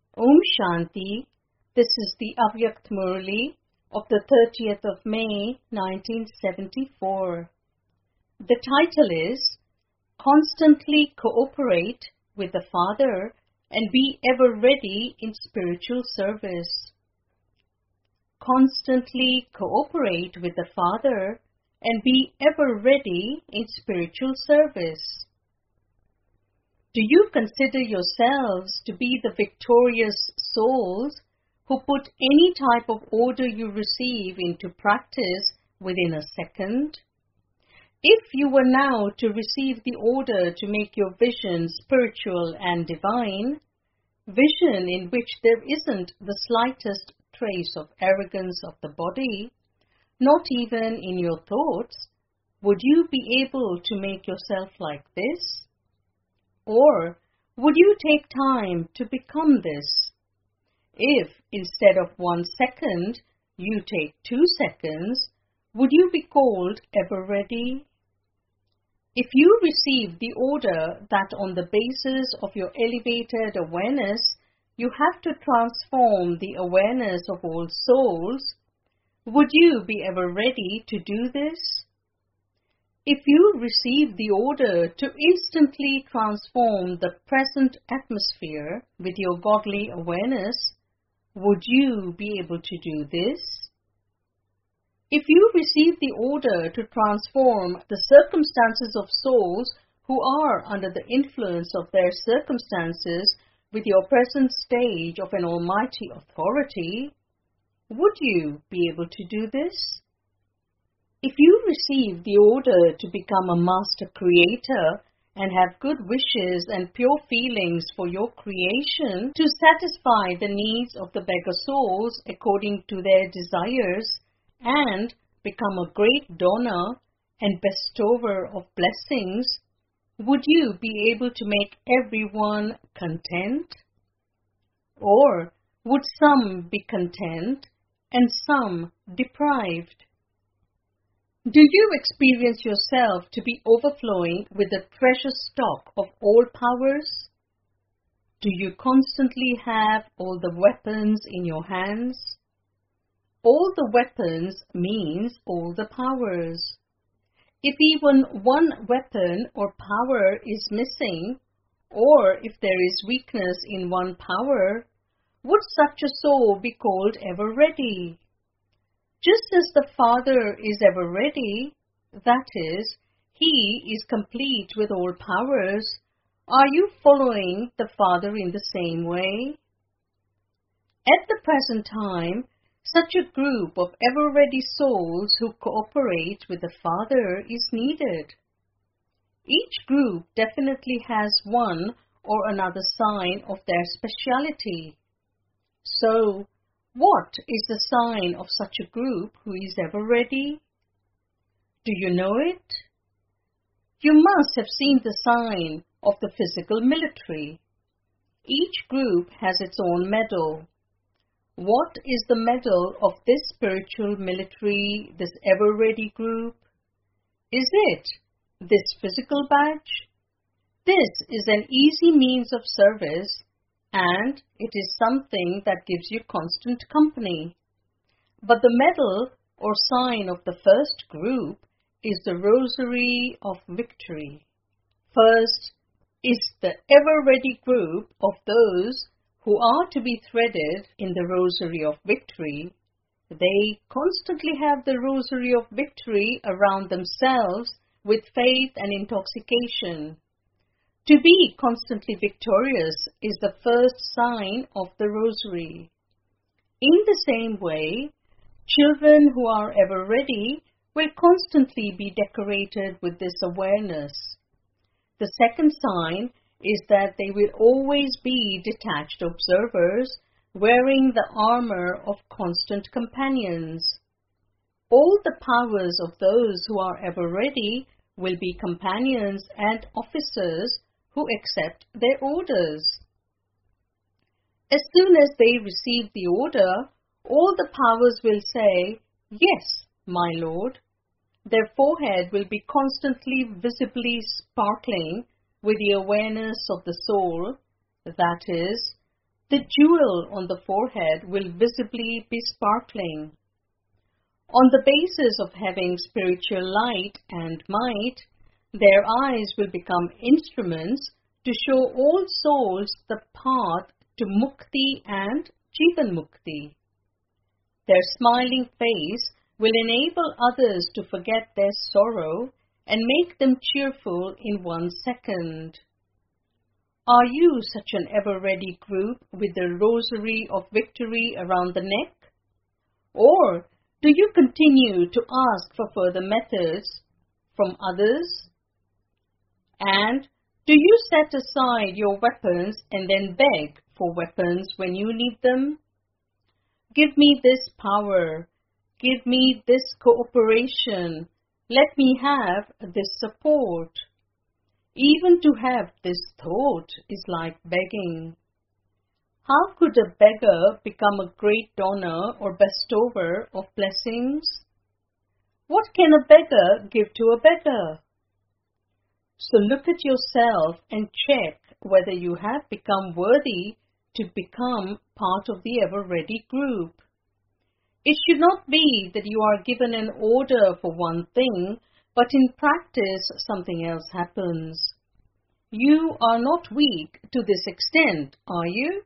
Om Shanti. This is the Avyakt Murli of the 30th of May, 1974. The title is Constantly Cooperate with the Father and Be Ever Ready in Spiritual Service. Constantly cooperate with the Father and be ever ready in spiritual service. Do you consider yourselves to be the victorious souls who put any type of order you receive into practice within a second? If you were now to receive the order to make your vision spiritual and divine, vision in which there isn't the slightest trace of arrogance of the body, not even in your thoughts, would you be able to make yourself like this? Or would you take time to become this? If instead of 1 second you take 2 seconds, would you be called ever ready? If you receive the order that on the basis of your elevated awareness, you have to transform the awareness of all souls, would you be ever ready to do this? If you receive the order to instantly transform the present atmosphere with your godly awareness, would you be able to do this? If you receive the order to transform the circumstances of souls who are under the influence of their circumstances with your present stage of an almighty authority, would you be able to do this? If you receive the order to become a master creator and have good wishes and pure feelings for your creation to satisfy the needs of the beggar souls according to their desires and become a great donor and bestower of blessings, would you be able to make everyone content? Or would some be content and some deprived? Do you experience yourself to be overflowing with the treasure stock of all powers? Do you constantly have all the weapons in your hands? All the weapons means all the powers. If even one weapon or power is missing, or if there is weakness in one power, would such a soul be called ever ready? Just as the Father is ever ready, that is, He is complete with all powers, are you following the Father in the same way? At the present time, such a group of ever-ready souls who cooperate with the Father is needed. Each group definitely has one or another sign of their speciality. So, what is the sign of such a group who is ever ready? Do you know it? You must have seen the sign of the physical military. Each group has its own medal. What is the medal of this spiritual military, this ever-ready group? Is it this physical badge? This is an easy means of service, and it is something that gives you constant company. But the medal or sign of the first group is the rosary of victory. First is the ever-ready group of those who are to be threaded in the rosary of victory. They constantly have the rosary of victory around themselves with faith and intoxication. To be constantly victorious is the first sign of the rosary. In the same way, children who are ever ready will constantly be decorated with this awareness. The second sign is that they will always be detached observers, wearing the armor of constant companions. All the powers of those who are ever ready will be companions and officers who accept their orders. As soon as they receive the order, all the powers will say, "Yes, my Lord." Their forehead will be constantly visibly sparkling with the awareness of the soul, that is, the jewel on the forehead will visibly be sparkling. On the basis of having spiritual light and might, their eyes will become instruments to show all souls the path to Mukti and Jivan Mukti. Their smiling face will enable others to forget their sorrow and make them cheerful in 1 second. Are you such an ever-ready group with the rosary of victory around the neck? Or do you continue to ask for further methods from others? And do you set aside your weapons and then beg for weapons when you need them? Give me this power. Give me this cooperation. Let me have this support. Even to have this thought is like begging. How could a beggar become a great donor or bestower of blessings? What can a beggar give to a beggar? So look at yourself and check whether you have become worthy to become part of the ever-ready group. It should not be that you are given an order for one thing, but in practice something else happens. You are not weak to this extent, are you?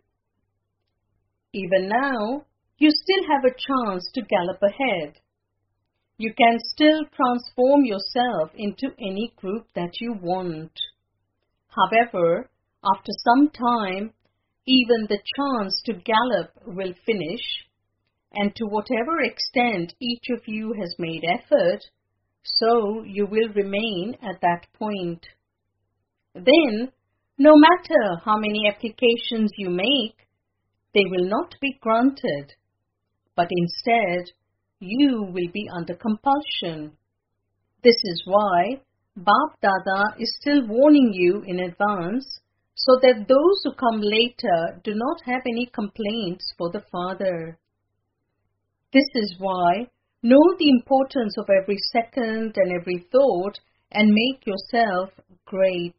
Even now, you still have a chance to gallop ahead. You can still transform yourself into any group that you want. However, after some time, even the chance to gallop will finish, and to whatever extent each of you has made effort, so you will remain at that point. Then, no matter how many applications you make, they will not be granted, but instead, you will be under compulsion. This is why Bap Dada is still warning you in advance, so that those who come later do not have any complaints for the Father. This is why know the importance of every second and every thought and make yourself great.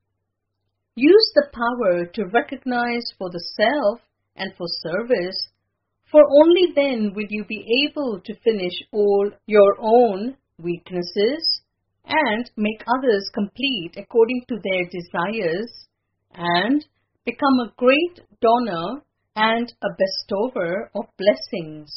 Use the power to recognize for the self and for service, for only then will you be able to finish all your own weaknesses and make others complete according to their desires and become a great donor and a bestower of blessings.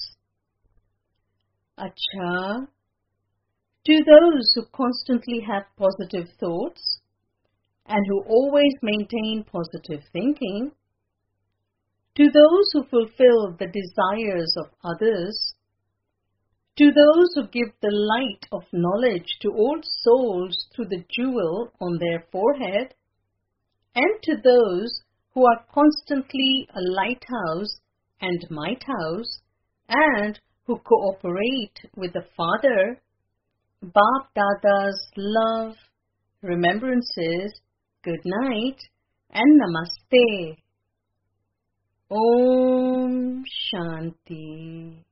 Acha, to those who constantly have positive thoughts and who always maintain positive thinking, to those who fulfill the desires of others, to those who give the light of knowledge to all souls through the jewel on their forehead, and to those who are constantly a lighthouse and might house, and who cooperate with the Father, Bap Dada's love, remembrances, good night, and namaste. Om Shanti.